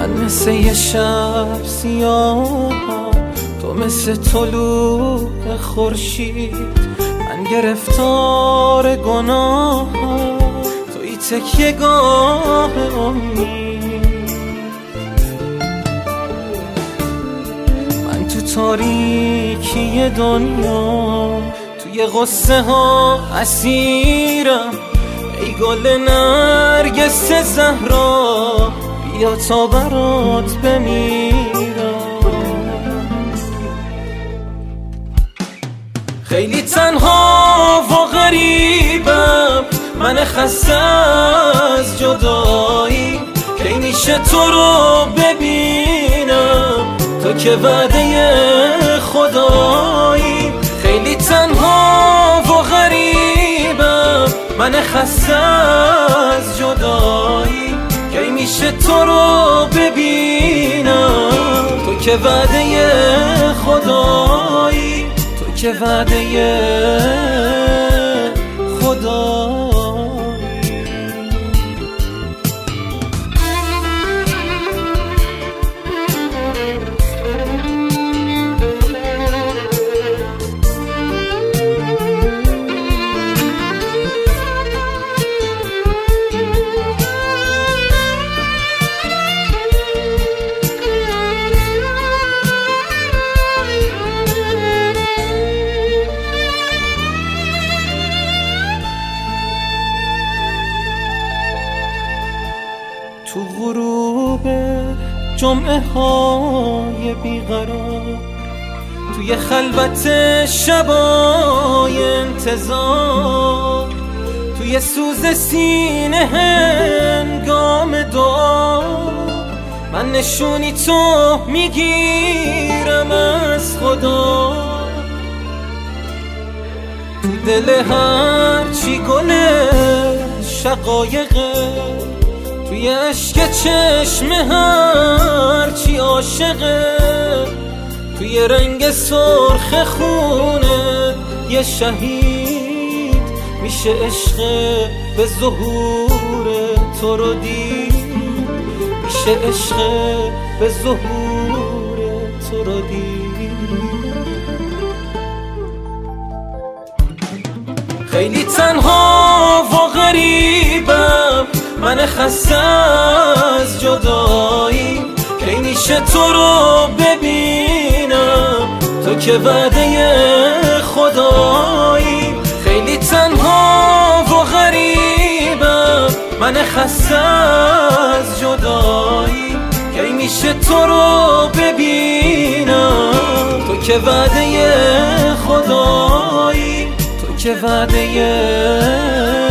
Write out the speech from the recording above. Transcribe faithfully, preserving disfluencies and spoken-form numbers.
من مثل یه شب سیاه، تو مثل طلوع خورشید. من گرفتار گناه، توی تکیه گاه امید. من تو تاریکی دنیا، توی غصه ها اسیرم. ای گل نرگس زهرا، بیا تا برات بمیرم. خیلی تنها و غریبم، من خسته از جدایی. کی میشه تو رو ببینم، تو که وعده خدایی. خیلی تنها و غریبم، من خسته از جدایی. کی میشه تو رو ببینم، تو که وعده خدایی. تو که وعده خدایی. تو غروب جمعه های بیقرار، توی خلوت شبای انتظار، توی سوز سینه هنگام دعا، من نشونی تو میگیرم از خدا. تو دل هرچی گل شقایقه، توی عشق چشم هرچی عاشقه، توی رنگ سرخ خونه یه شهید میشه عشق به ظهور تو رو دید. میشه عشق به ظهور تو رو دید. خیلی تنها و غریبم، من خسته از جدایی. کی میشه تو رو ببینم، تو که وعده خدایی. خیلی تنها و غریبم، من خسته از جدایی. کی میشه تو رو ببینم، تو که وعده خدایی. تو که وعده